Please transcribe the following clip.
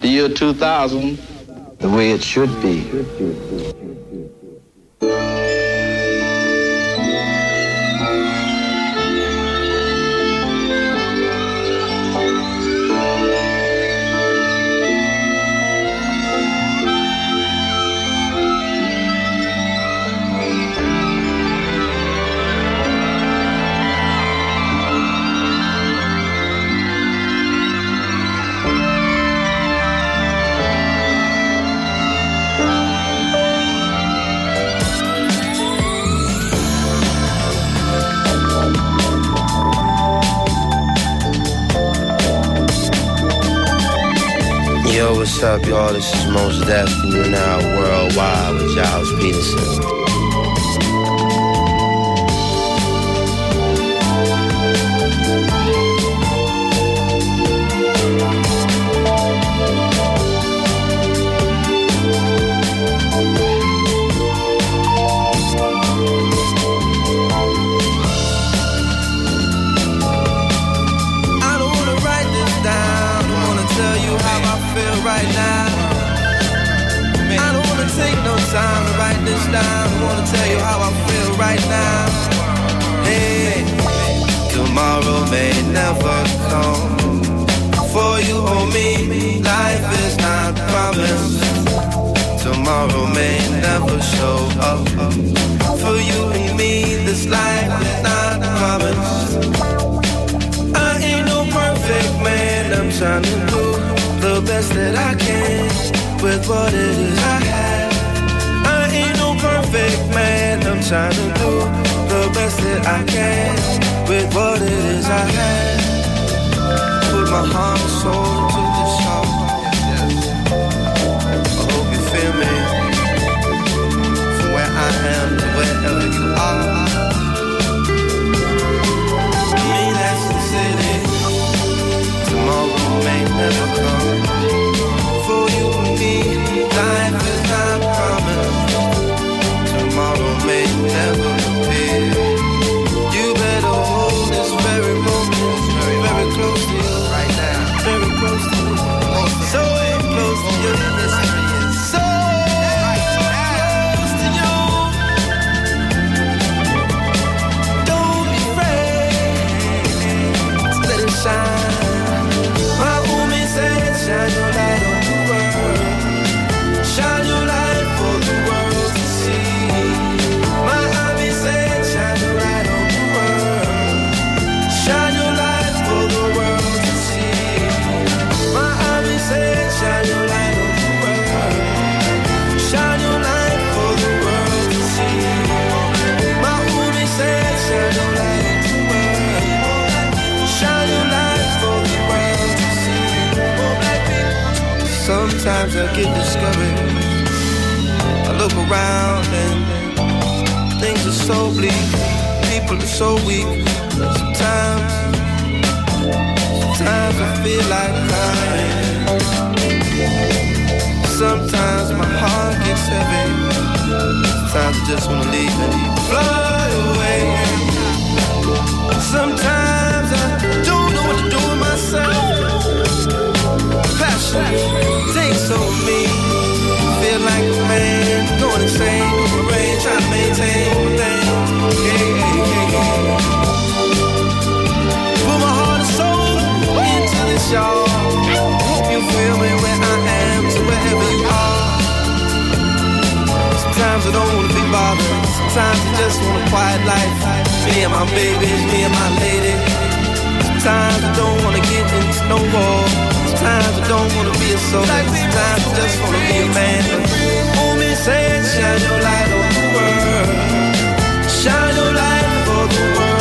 The year 2000, the way it should be. Yo, what's up, y'all? This is Mos Def, and you're now worldwide with Giles Peterson. Right now, I don't wanna take no time to write this down. I wanna tell you how I feel right now. Hey, tomorrow may never come. For you or me, life is not promised. Tomorrow may never show up. For you and me, this life is not promised. I ain't no perfect man, I'm trying to do the best that I can with what it is I have. I ain't no perfect man, I'm trying to do the best that I can with what it is I have. Put my heart and soul into this song. I hope you feel me. From where I am to wherever you are. Me, that's the city. Tomorrow may never come. For you and me, life is not promised. Tomorrow may never appear. You better hold this very moment very close to you right now. Very close to you. So close to you. So close to you. Don't be afraid to let it shine. Shine your light on the world. Shine your light for the world to see. My hobby said, shine your light on the world. Shine your light for the world to see. My hobby said, shine your light on the world. Shine your light for the world to see. My hobby said, shine your light on the world. Shine your light for the world to see. Sometimes I get discouraged. I look around and things are so bleak. People are so weak. Sometimes I feel like crying. Sometimes my heart gets heavy. Sometimes I just wanna leave and fly away. Sometimes I don't know what to do with myself. Passion takes over me. Feel like a man going insane with the rain, trying to maintain my thing. Yeah. Put my heart and soul into this, y'all. Hope you feel me where I am, to wherever you are. Sometimes I don't wanna be bothered. Sometimes I just want a quiet life. Me and my babies, me and my lady. Sometimes I don't wanna get into no war. Sometimes I don't wanna be a soldier. Sometimes I just wanna be a man. Only say, shine your light on the world. Shine your light for the world.